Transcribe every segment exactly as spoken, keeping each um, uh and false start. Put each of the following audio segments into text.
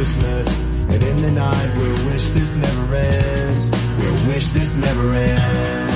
Christmas. And in the night, we'll wish this never ends. We'll wish this never ends.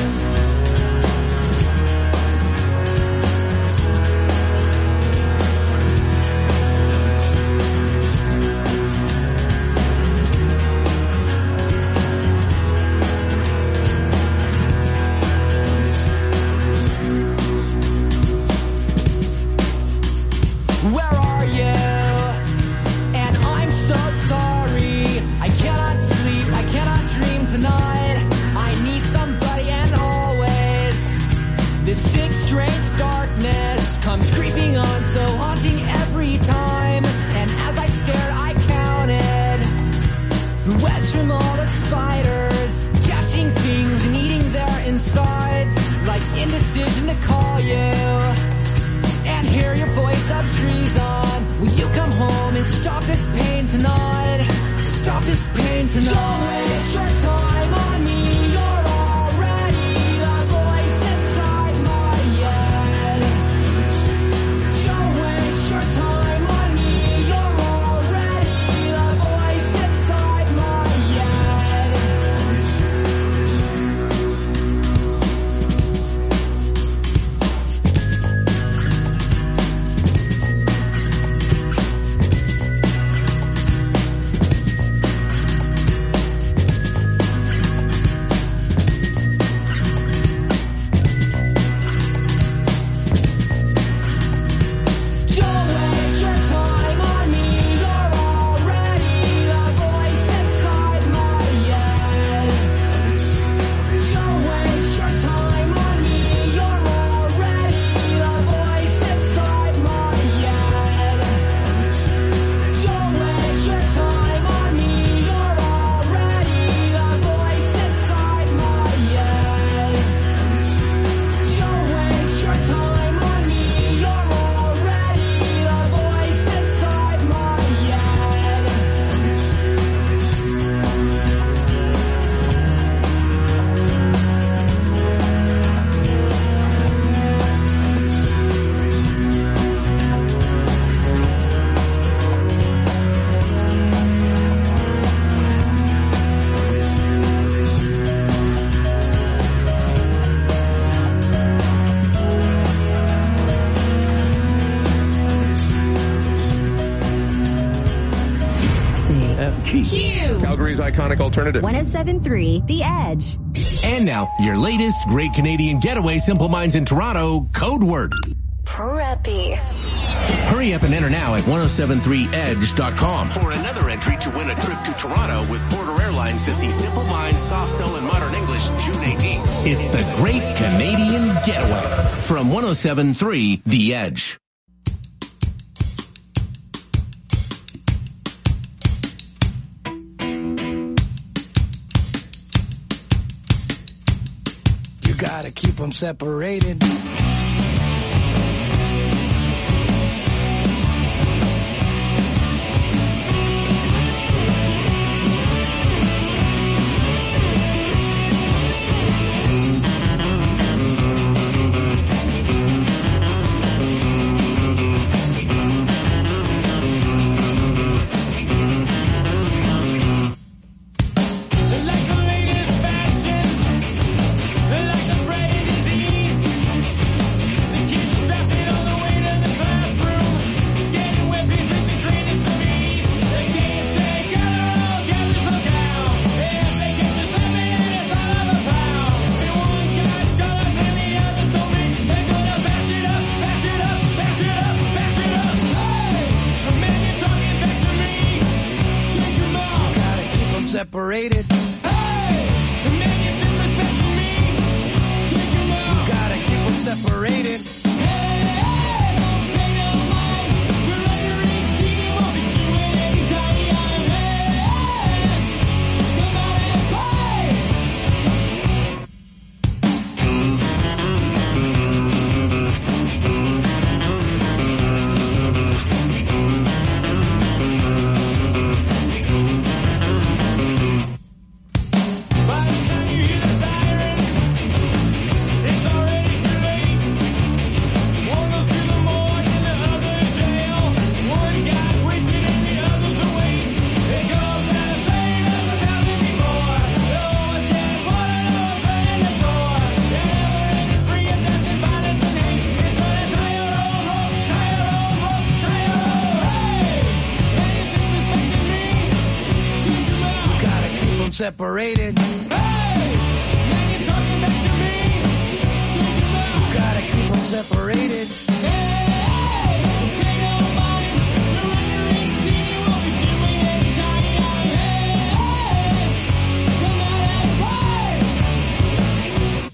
Calgary's iconic alternative. one oh seven point three The Edge. And now, your latest Great Canadian Getaway Simple Minds in Toronto code word. Preppy. Hurry up and enter now at ten seventy-three edge dot com for another entry to win a trip to Toronto with Porter Airlines to see Simple Minds, Soft Cell, and Modern English June eighteenth. It's the Great Canadian Getaway from ten seventy-three The Edge. Gotta keep them separated. Separated. Hey! The man you disrespecting me. Take him out. You gotta keep them separated. Hey, hey, don't pay no mind. We're under eighteen. We'll be doing anytime. Hey, come on and separated. Hey, man, you're talking back to me. Take him out. You gotta keep them separated. Hey, don't pay no mind. You're under eighteen, you won't be doing any time. Hey, come out and play.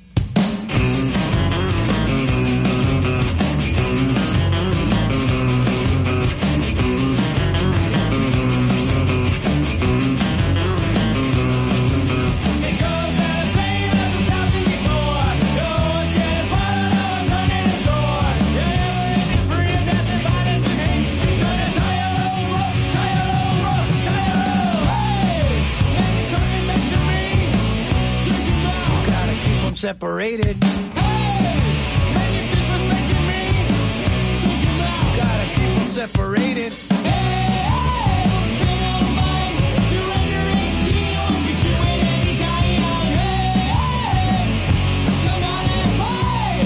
It goes the same as a thousand before. No one's getting fired, no one's running the score. Everything is free of death and violence and hate. He's gonna tie your own rope, tie your own rope, tie your own. Hey, man, you're talking back to me. Take him out. You gotta keep them separated. Hey, man, you're disrespecting me. Take him out. You gotta keep them separated. Hey, don't pay no mind. You're under eighteen, you won't be doing any time. Hey, come out and play.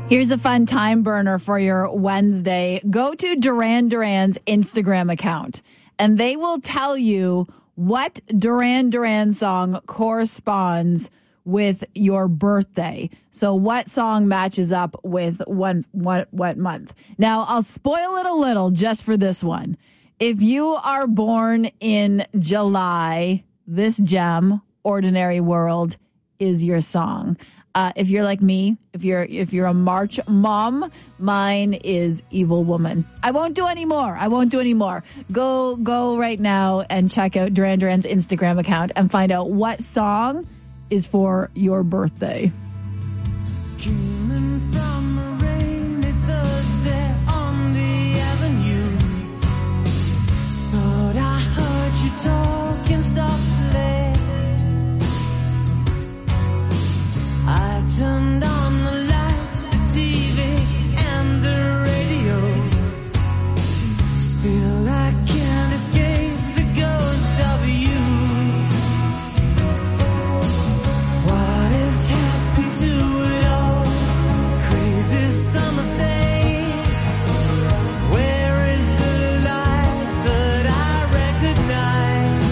Here's a fun time burner for your Wednesday. Go to Duran Duran's Instagram account, and they will tell you what Duran Duran song corresponds with your birthday. So what song matches up with one, what, what month? Now, I'll spoil it a little just for this one. If you are born in July, this gem, Ordinary World, is your song. Uh, if you're like me, if you're if you're a March mom, mine is Evil Woman. I won't do any more. I won't do any more. Go go right now and check out Duran Duran's Instagram account and find out what song is for your birthday. Coming from a rainy Thursday on the avenue, thought I heard you talking softly. I turned on the lights, the T V, and the radio. Still I can't escape the ghost of you. What has happened to it all? Crazy summer day. Where is the light that I recognize?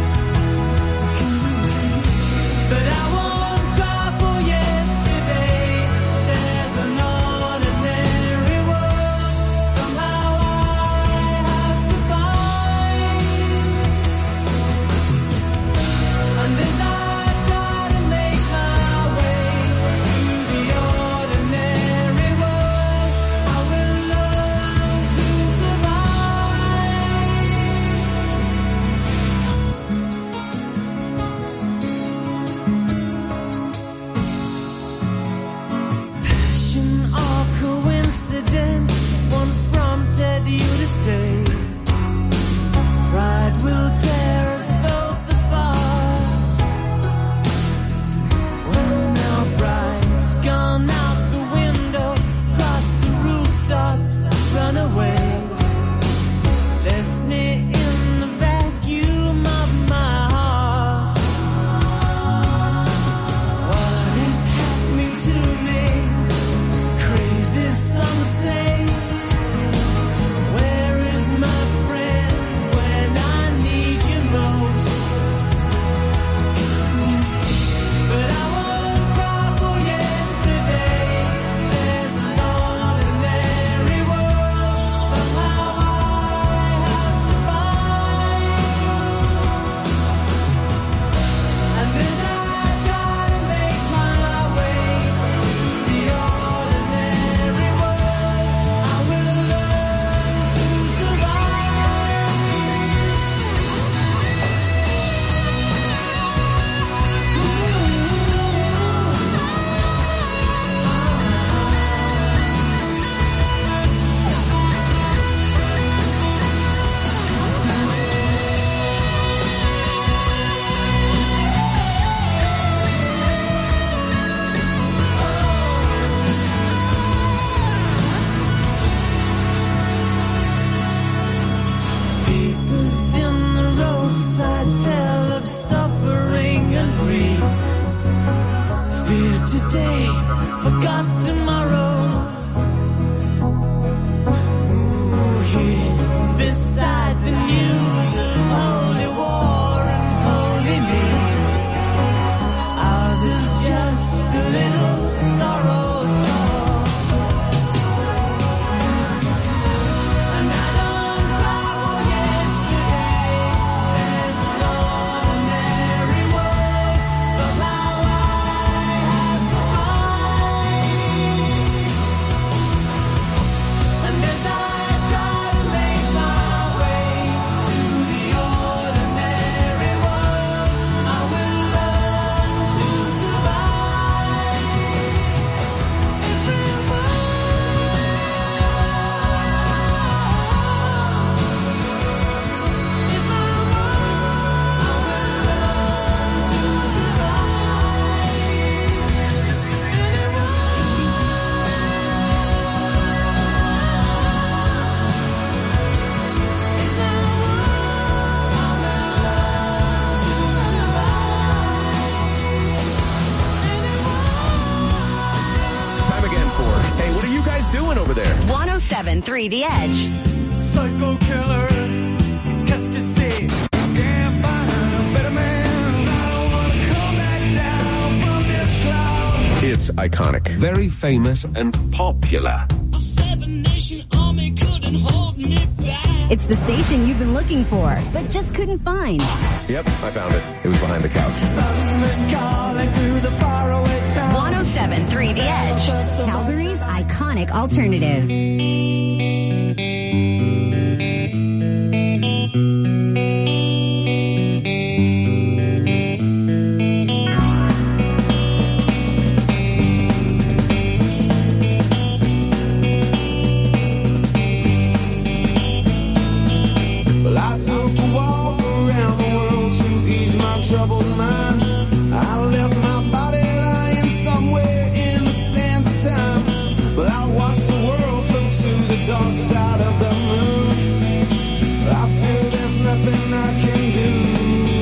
But I won't cry for yesterday. There's an ordinary world somehow I have to find. And as I try to make my way to the ordinary world, I will learn to survive. Passion or coincidence once prompted you to stay. Pride will tear us both apart. Well, now pride's gone out the window, crossed the rooftops, run away. Left me in the vacuum of my heart. What is happening to me? Crazy, some say. Where is my friend when I need you most? But I won't cry for yesterday. There's an ordinary world somehow I have to find. And as I try to make my way to the ordinary world, I will learn to Papers in the roadside tell of suffering and grief. Fear today, forgot tomorrow. Ooh, here beside the news of holy war and holy me. Ours is just a little sorrow talk. And I don't cry for yesterday. There's an ordinary world somehow I have to find. seven point three The Edge. Psycho killer, qu'est-ce que c'est? Can't find a better man. I don't wanna come back down from this cloud. It's iconic. Very famous and popular. A seven-nation army couldn't hold me back. It's the station you've been looking for, but just couldn't find. Yep, I found it. It was behind the couch. Calling through the faraway town. one oh seven point three The Edge. Calgary's iconic alternative. Well, I took a walk around the world to ease my troubled mind. I left my body lying somewhere in the sands of time. But I watched the world float to the dark side of the moon. I feel there's nothing I can do.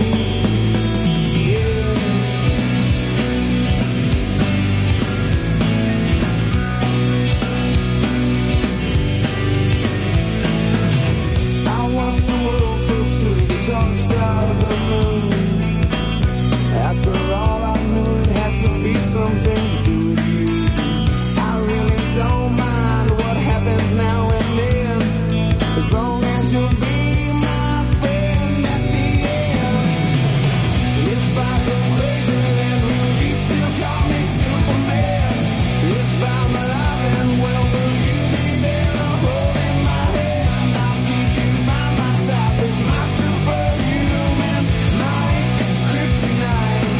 I watched the world float to the dark side of the moon. After all, I knew it had to be something to do with you. I really don't mind what happens now and then, as long as you'll be my friend at the end. If I go crazy, then will you still call me Superman? If I'm alive and well, will you be there holding my hand? I'll keep you by my side with my superhuman might, kryptonite.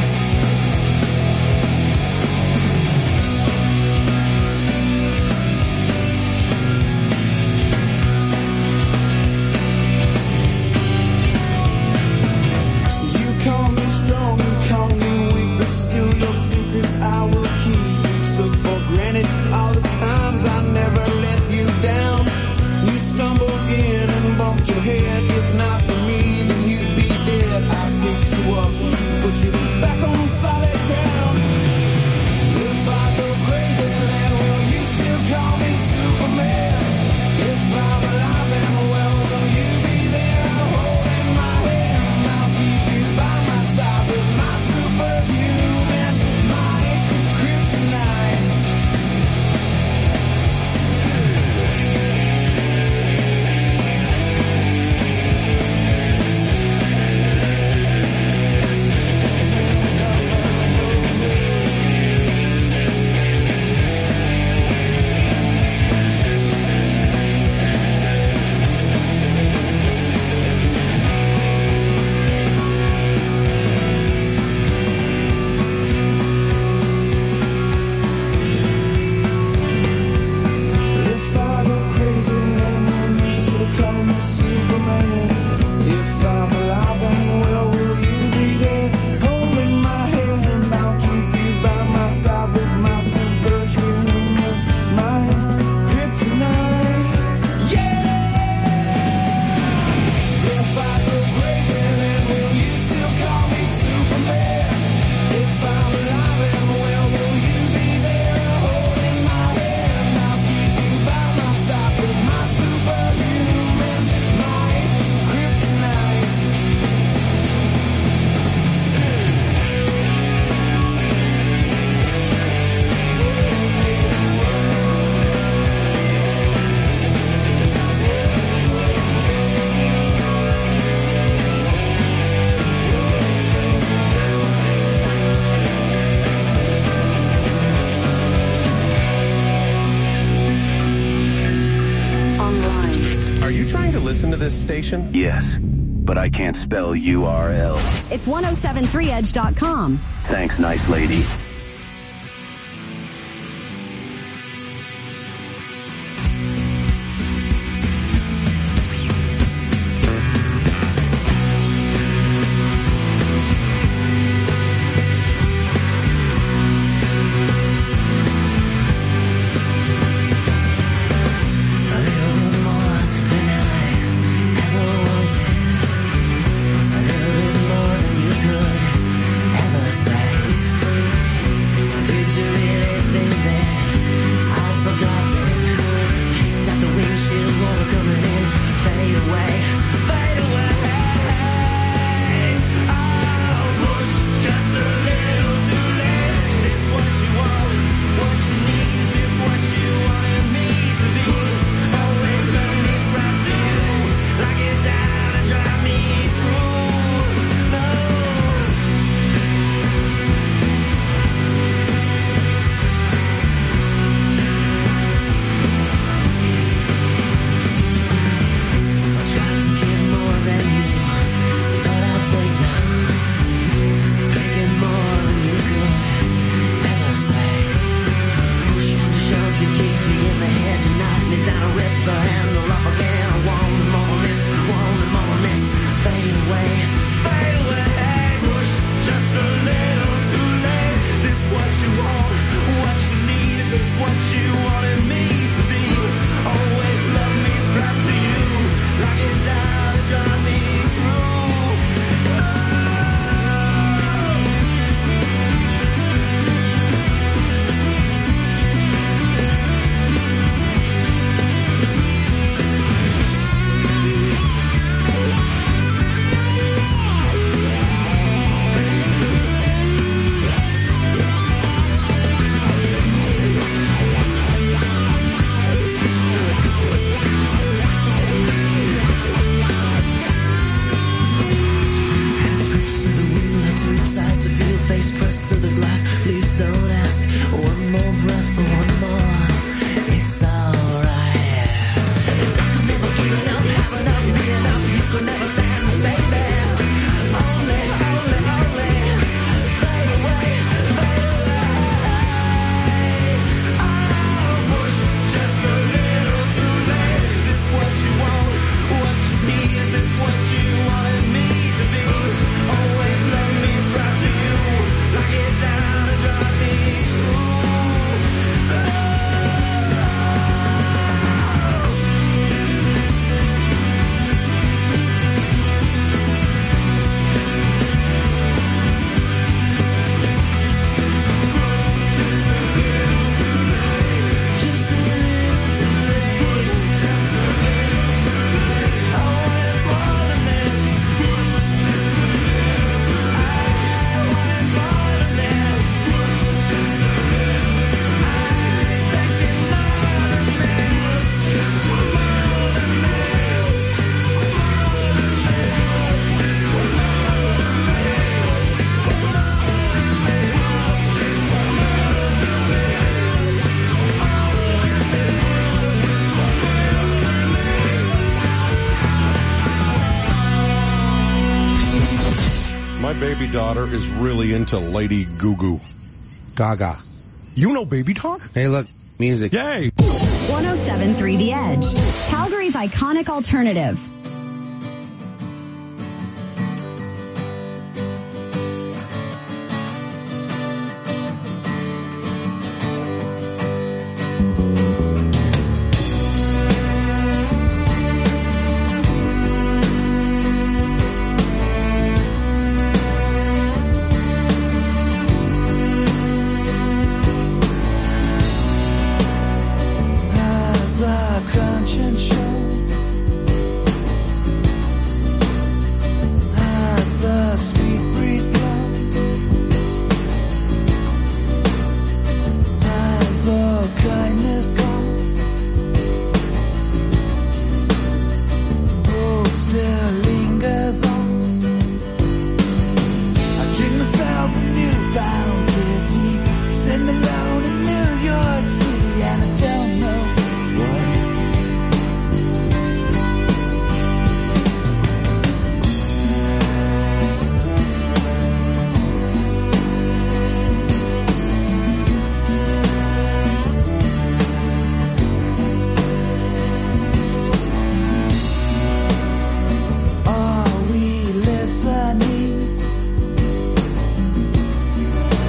You call me strong, you call me weak, but still your secrets I will keep. You took for granted all the times I never let you down. You stumbled in and bumped your head. If not for me, then you'd be dead. I picked you up, put you back on solid ground. If I go crazy, then will you still call me Superman? If I'm alive and well, will you be there holding my hand? I'll keep you by my side with my superhuman might, kryptonite. If I go crazy, then will you still call me Superman? If I'm alive and well, will you be there holding my hand? I'll keep you by my side with my superhuman mind, kryptonite. Yeah! If I go crazy, then will you still call me Superman? If I'm alive and well, will you be there holding my hand? I'll keep you by my side with my superhuman might, kryptonite. Are you trying to listen to this station? Yes, but I can't spell U R L. It's ten seventy-three edge dot com. Thanks, nice lady. A little bit more than I ever wanted. A little bit more than you could ever say. to the glass. Please don't ask. One more breath for one more. It's alright. I could never give enough, have enough, be enough. You could never stand to stay there. Only, only, only. Fade away, fade away. I'll push just a little too late. Is this what you want? What you need? Is this what you wanted me to be? Always love me, strive to you. Lock it down and drive me My baby daughter is really into Lady Goo Goo. Gaga. You know baby talk? Hey, look, music. Yay! one oh seven point three The Edge, Calgary's iconic alternative. as a crunch and show. As the sweet breeze blows. As the kindness goes. Hope still lingers on. I drink myself a newfound pity. Sitting alone in New York City, and I don't know what. Are we listening?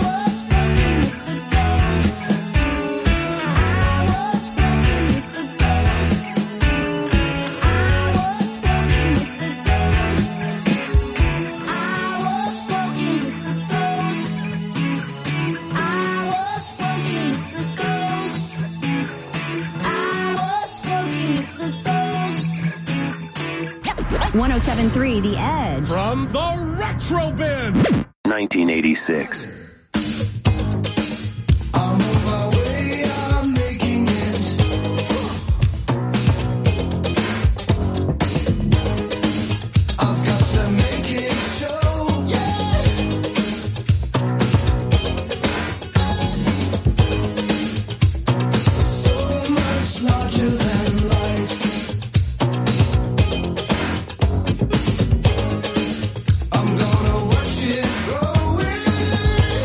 one oh seven point three The Edge. From the Retro Bin. nineteen eighty-six. I'm on my way, I'm making it. I've got to make it show, yeah. So much larger than life. I'm gonna watch it grow in.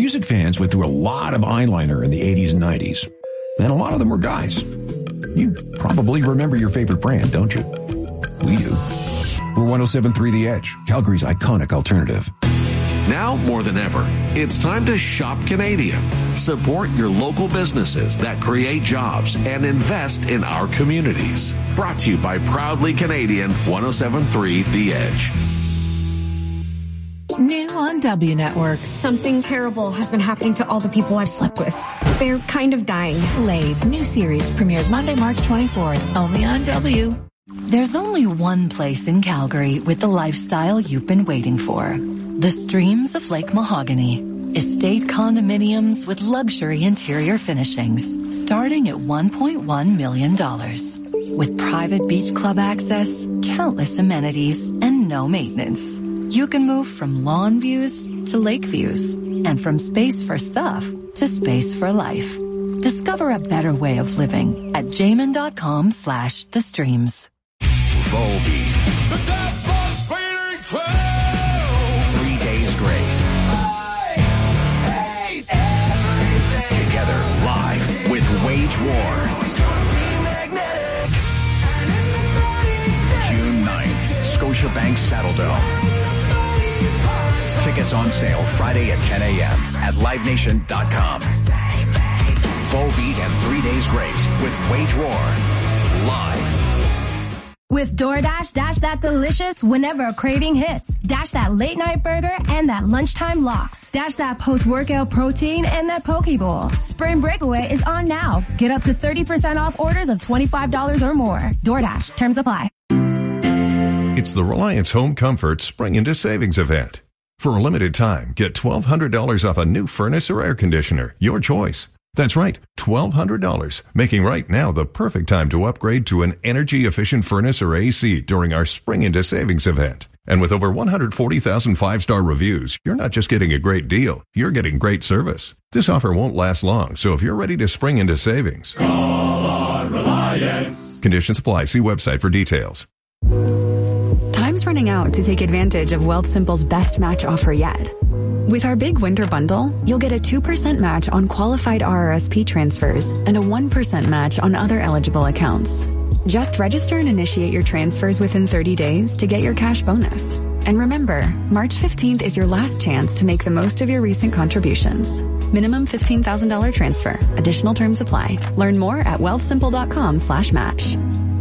Music fans went through a lot of eyeliner in the eighties and nineties, and a lot of them were guys. You probably remember your favorite brand, don't you? We do. We're one oh seven point three The Edge, Calgary's iconic alternative. Now more than ever, it's time to shop Canadian. Support your local businesses that create jobs and invest in our communities. Brought to you by Proudly Canadian, one oh seven point three The Edge. New on W Network. Something terrible has been happening to all the people I've slept with. They're kind of dying. Laid. New series premieres Monday, March twenty-fourth. Only on W. There's only one place in Calgary with the lifestyle you've been waiting for. The Streams of Lake Mahogany. Estate condominiums with luxury interior finishings starting at one point one million dollars. With private beach club access, countless amenities, and no maintenance. You can move from lawn views to lake views, and from space for stuff to space for life. Discover a better way of living at jamin.com slash the streams. Volbeat. Three Days Grace. Together live with Wage War. June ninth, Scotiabank Saddledome. Tickets on sale Friday at ten a.m. at live nation dot com. Volbeat and Three Days Grace with Wage War. Live. With DoorDash, dash that delicious whenever a craving hits. Dash that late night burger and that lunchtime locks. Dash that post-workout protein and that poke bowl. Spring Breakaway is on now. Get up to thirty percent off orders of twenty-five dollars or more. DoorDash. Terms apply. It's the Reliance Home Comfort Spring into Savings event. For a limited time, get twelve hundred dollars off a new furnace or air conditioner. Your choice. That's right, twelve hundred dollars, making right now the perfect time to upgrade to an energy-efficient furnace or A C during our Spring into Savings event. And with over one hundred forty thousand five-star reviews, you're not just getting a great deal, you're getting great service. This offer won't last long, so if you're ready to spring into savings, call on Reliance. Conditions apply. See website for details. Time's running out to take advantage of Wealthsimple's best match offer yet. With our big winter bundle, you'll get a two percent match on qualified R R S P transfers and a one percent match on other eligible accounts. Just register and initiate your transfers within thirty days to get your cash bonus. And remember, March fifteenth is your last chance to make the most of your recent contributions. Minimum fifteen thousand dollars transfer. Additional terms apply. Learn more at wealthsimple.com slash match.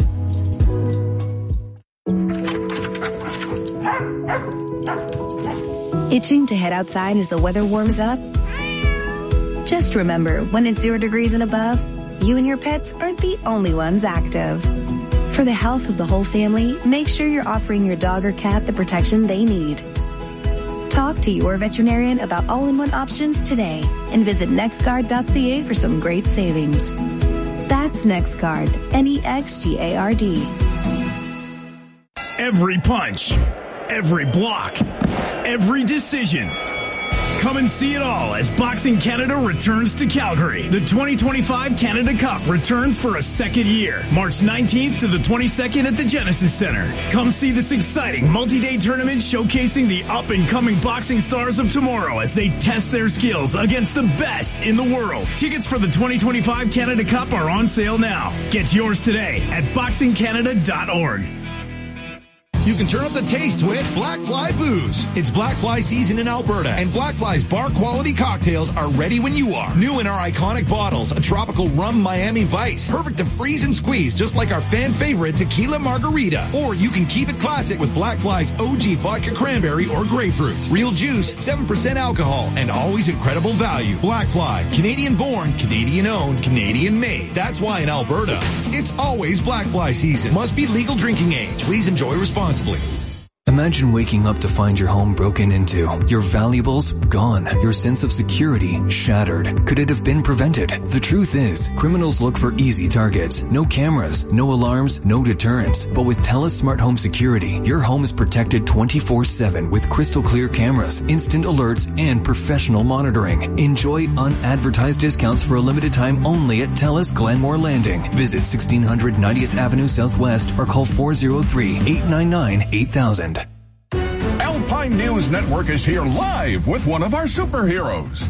Itching to head outside as the weather warms up? Just remember, when it's zero degrees and above, you and your pets aren't the only ones active. For the health of the whole family, make sure you're offering your dog or cat the protection they need. Talk to your veterinarian about all-in-one options today and visit nextguard dot c a for some great savings. That's NextGuard, N E X G A R D. Every punch, every block, every decision. Come and see it all as Boxing Canada returns to Calgary. The twenty twenty-five Canada Cup returns for a second year, March nineteenth to the twenty-second at the Genesis Center. Come see this exciting multi-day tournament showcasing the up-and-coming boxing stars of tomorrow as they test their skills against the best in the world. Tickets for the twenty twenty-five Canada Cup are on sale now. Get yours today at boxing canada dot org. You can turn up the taste with Black Fly Booze. It's Black Fly season in Alberta, and Black Fly's bar-quality cocktails are ready when you are. New in our iconic bottles, a tropical rum Miami Vice, perfect to freeze and squeeze, just like our fan-favorite Tequila Margarita. Or you can keep it classic with Black Fly's O G Vodka Cranberry or Grapefruit. Real juice, seven percent alcohol, and always incredible value. Black Fly, Canadian-born, Canadian-owned, Canadian-made. That's why in Alberta, it's always Black Fly season. Must be legal drinking age. Please enjoy responsibly. Imagine waking up to find your home broken into, your valuables gone, your sense of security shattered. Could it have been prevented? The truth is, criminals look for easy targets. No cameras, no alarms, no deterrents. But with TELUS Smart Home Security, your home is protected twenty-four seven with crystal clear cameras, instant alerts, and professional monitoring. Enjoy unadvertised discounts for a limited time only at TELUS Glenmore Landing. Visit sixteen hundred ninetieth Avenue Southwest or call four oh three, eight nine nine, eight thousand. Alpine News Network is here live with one of our superheroes.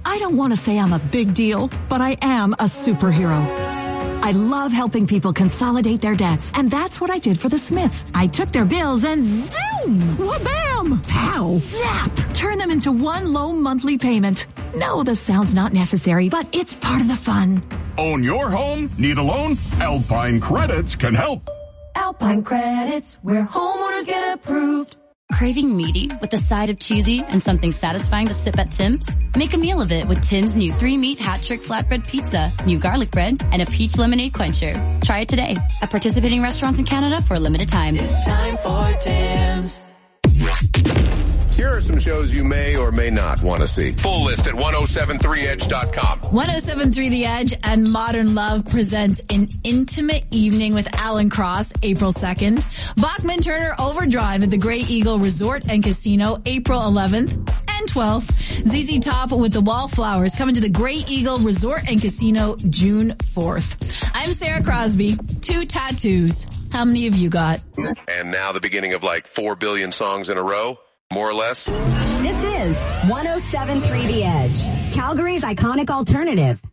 I don't want to say I'm a big deal, but I am a superhero. I love helping people consolidate their debts, and that's what I did for the Smiths. I took their bills and zoom, wha-bam, pow, zap, turn them into one low monthly payment. No, the sound's not necessary, but it's part of the fun. Own your home? Need a loan? Alpine Credits can help. Alpine Credits, where homeowners get approved. Craving meaty with a side of cheesy and something satisfying to sip at Tim's? Make a meal of it with Tim's new three-meat hat-trick flatbread pizza, new garlic bread, and a peach lemonade quencher. Try it today at participating restaurants in Canada for a limited time. It's time for Tim's. Here are some shows you may or may not want to see. Full list at ten seventy-three edge dot com. ten seventy-three The Edge and Modern Love presents an intimate evening with Alan Cross, April second. Bachman Turner Overdrive at the Grey Eagle Resort and Casino, April eleventh and twelfth. Z Z Top with the Wallflowers coming to the Grey Eagle Resort and Casino, June fourth. I'm Sarah Crosby. Two tattoos. How many have you got? And now the beginning of like four billion songs in a row. More or less. This is ten seventy-three The Edge, Calgary's iconic alternative.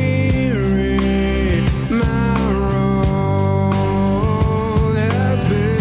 My road has been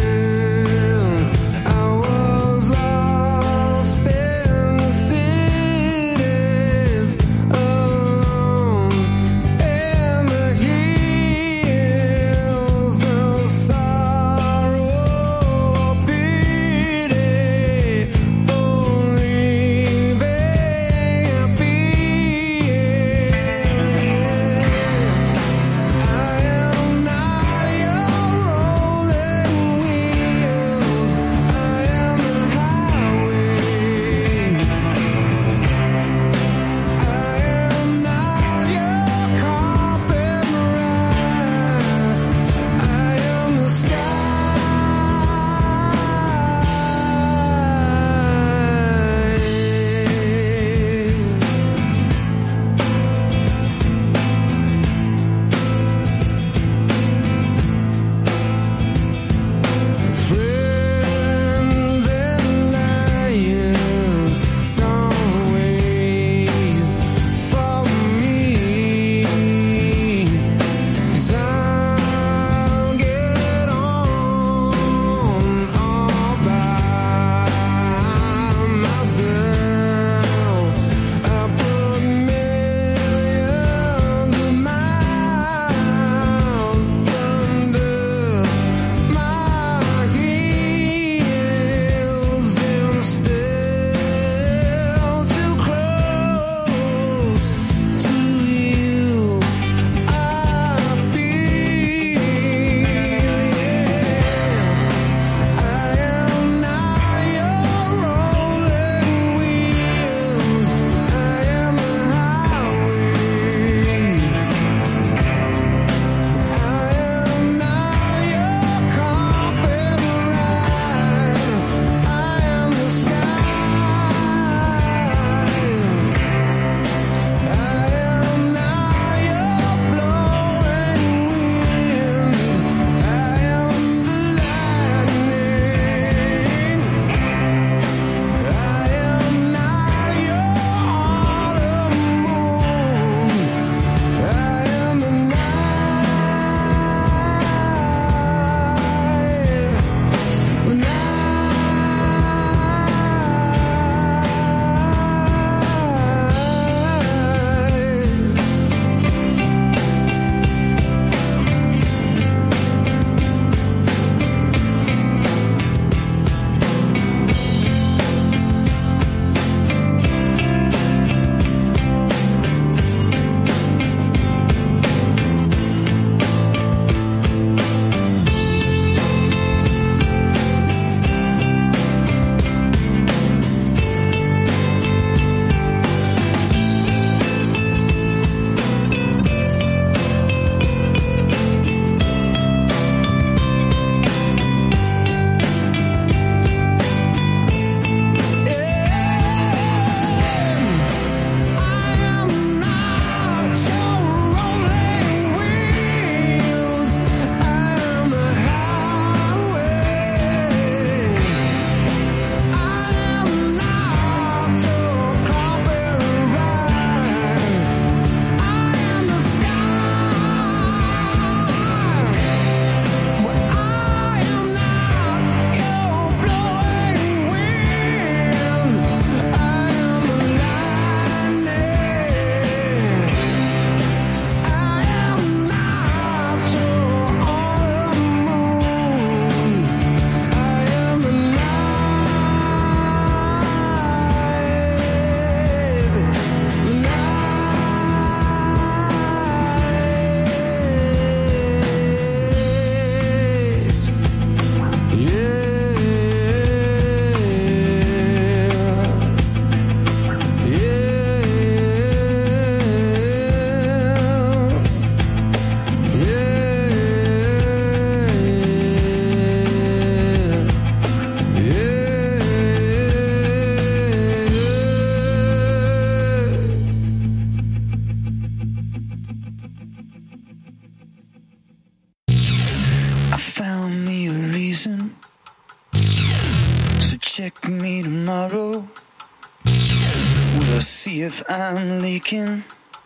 me tomorrow. We'll see if I'm leaking.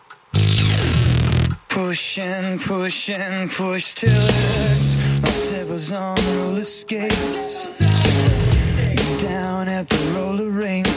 Push and push and push till it hurts. My devil's on roller skates. Down at the roller rink.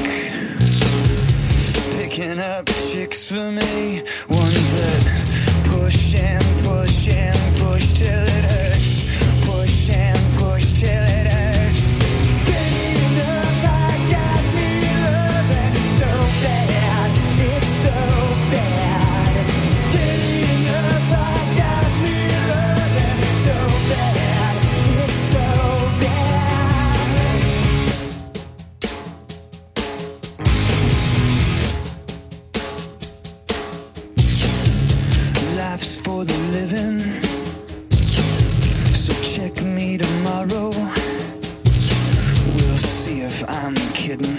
Picking up chicks for me. Ones that push and push and push till it hurts. Push and push till it hurts. Getting enough, I got me love, and it's so bad, it's so bad. Getting enough, I got me love, and it's so bad, it's so bad. Life's for the living. Check me tomorrow. We'll see if I'm kidding.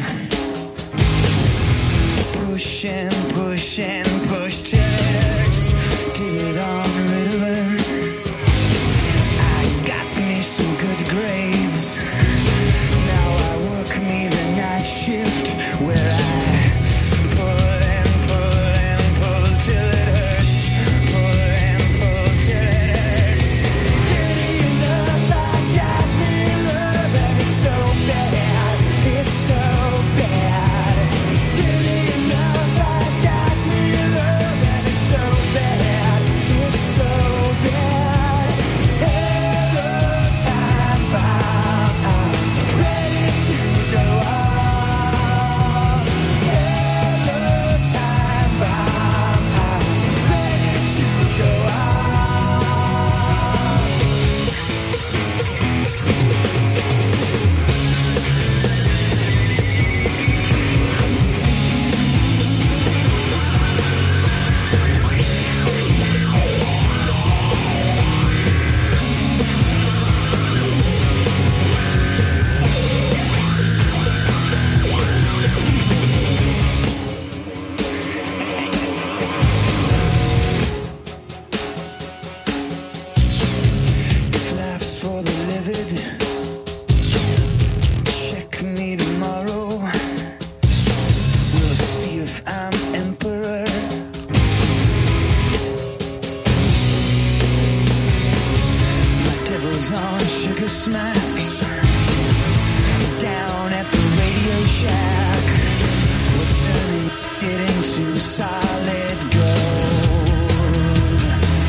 Push and push and push till it hurts. Did it on Ritalin. I got me some good grades. Now I work me the night shift where I pull and pull and pull till it hurts. Pull and pull till it hurts. It's so bad. Did enough, I got me love, and it's so bad, it's so bad. Hello, time bomb, I'm ready to go on. Hello, time bomb, I'm ready to go on. If life's for the livid, check me tomorrow. We'll see if I'm emperor. My devil's on sugar smacks. Down at the Radio Shack. We're turning it into solid gold.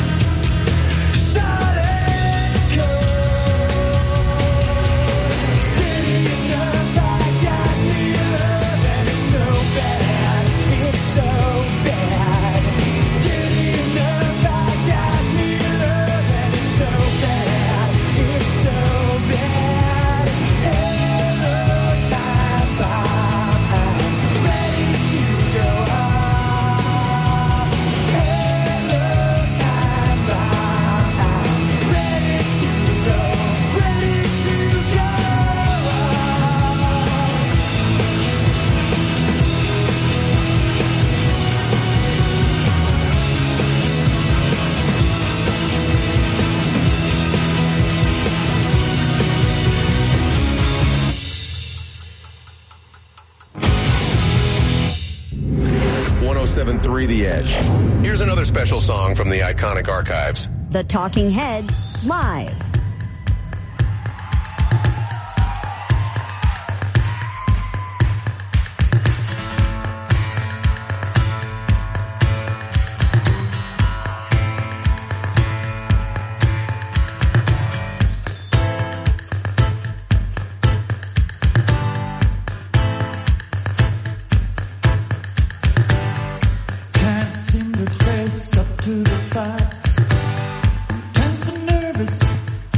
Solid gold. Did enough, I got me love, and it's so bad, it's so bad. Did enough, I got me love, and it's so bad, it's so bad. Hello, time bomb, I'm ready to go on. Hello, time bomb, I'm ready to go, ready to go on. one oh seven point three The Edge. Here's another special song from the iconic archives. The Talking Heads, live. Can't seem to face up to the facts. Tense and nervous,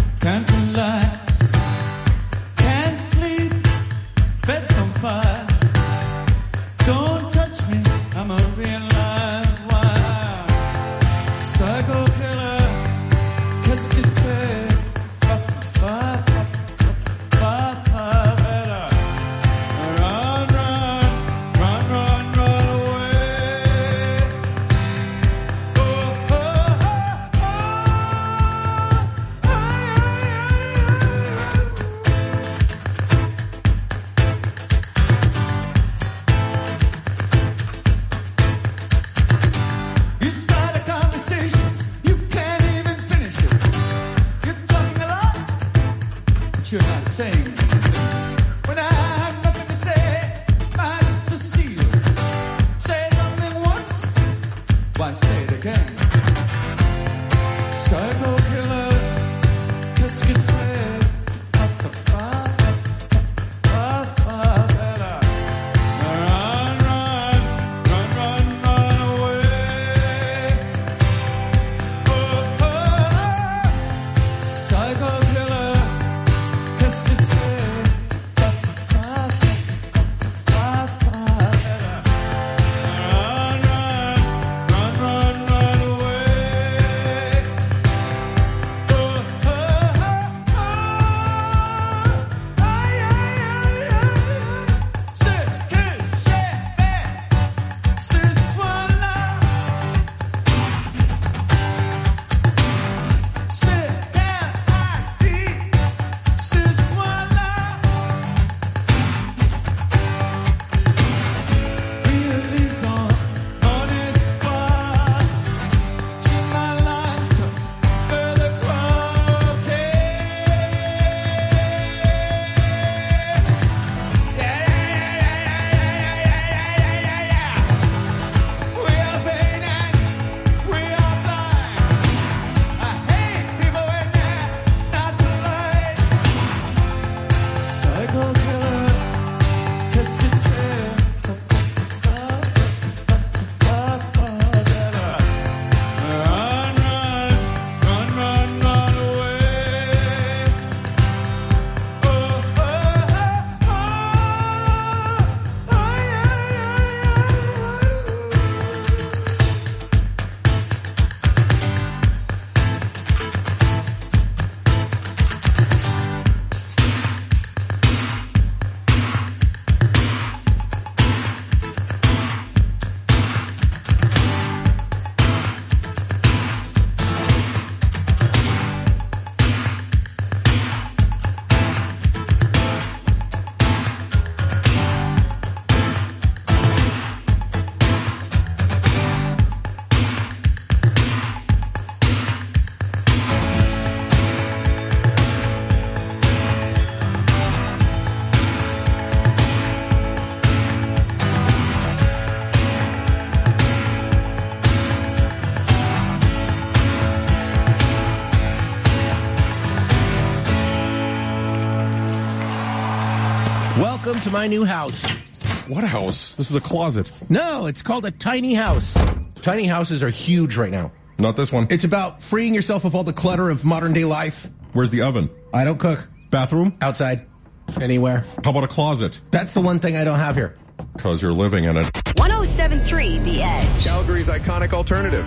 to my new house. What house? This is a closet. No, it's called a tiny house. Tiny houses are huge right now. Not this one. It's about freeing yourself of all the clutter of modern day life. Where's the oven? I don't cook. Bathroom? Outside. Anywhere. How about a closet? That's the one thing I don't have here. Because you're living in it. one oh seven point three The Edge. Calgary's iconic alternative.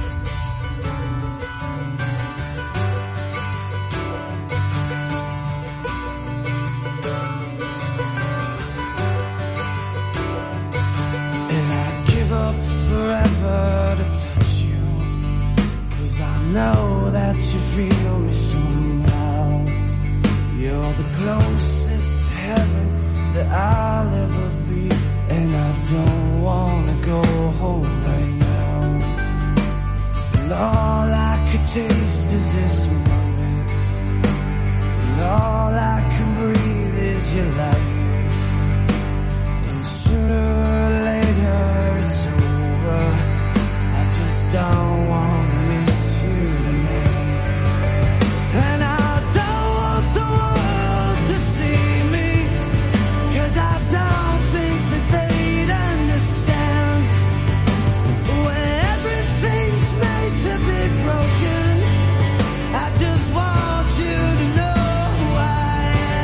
And I'd give up forever to touch you, 'cause I know that you feel me somehow. You're the closest to heaven that I'll ever be, and I don't wanna go home right now. And all I could taste is this moment, and all I can breathe is your light. And sooner or later it's over. I just don't wanna miss you tonight. And I don't want the world to see me, 'cause I don't think that they'd understand. When everything's made to be broken, I just want you to know who I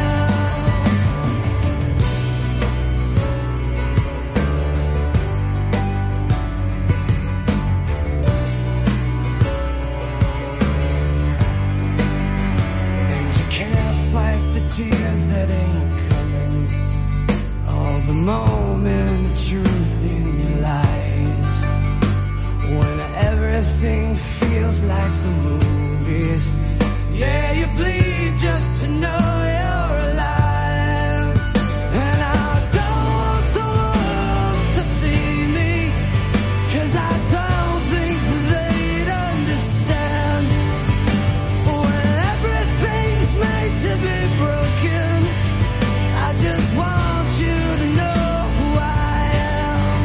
am. And you can't fight the tears that ain't coming, all the moment of truth in your lies. When everything feels like the movies, yeah, you bleed just to know you're alive. And I don't want the world to see me, 'cause I don't think that they'd understand. When everything's made to be broken, I just want you to know who I am.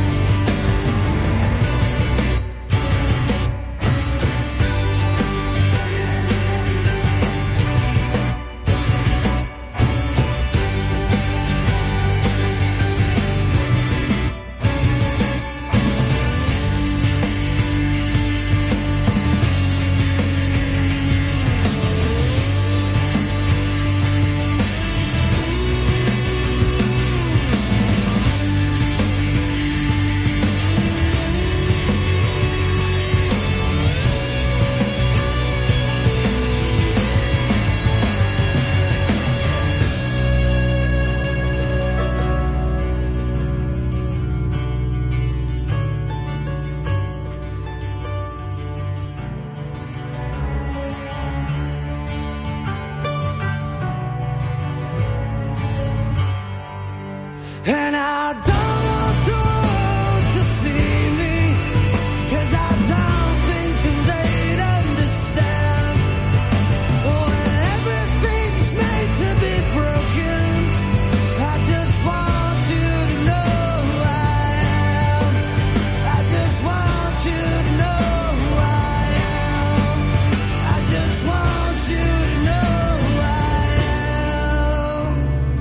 And I don't want the world to see me, 'cause I don't think that they'd understand. When everything's made to be broken, I just want you to know who I am. I just want you to know who I am. I just want you to know who I am.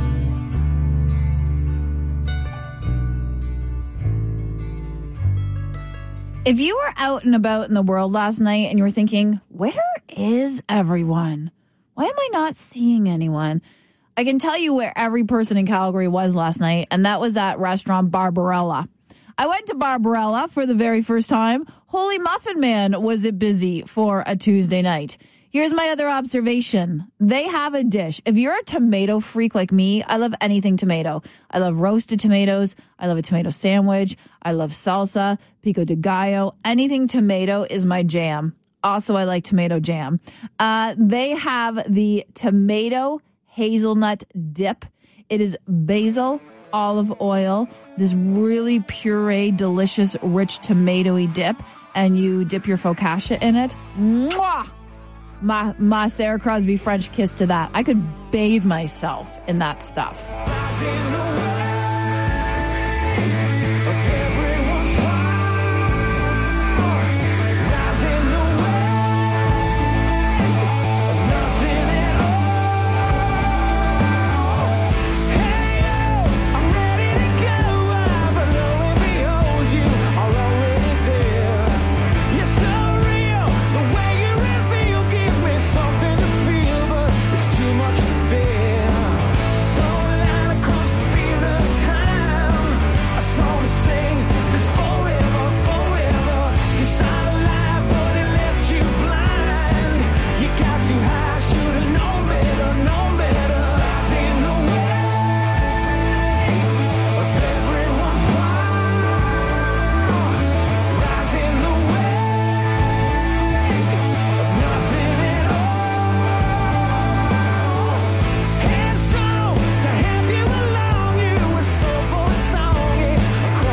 If you were out and about in the world last night and you were thinking, where is everyone? Why am I not seeing anyone? I can tell you where every person in Calgary was last night, and that was at restaurant Barbarella. I went to Barbarella for the very first time. Holy Muffin Man, was it busy for a Tuesday night. Here's my other observation. They have a dish. If you're a tomato freak like me, I love anything tomato. I love roasted tomatoes. I love a tomato sandwich. I love salsa, pico de gallo. Anything tomato is my jam. Also, I like tomato jam. Uh, they have the tomato hazelnut dip. It is basil, olive oil, this really pureed, delicious, rich tomatoey dip, and you dip your focaccia in it. Mwah! My, my Sarah Crosby French kiss to that. I could bathe myself in that stuff.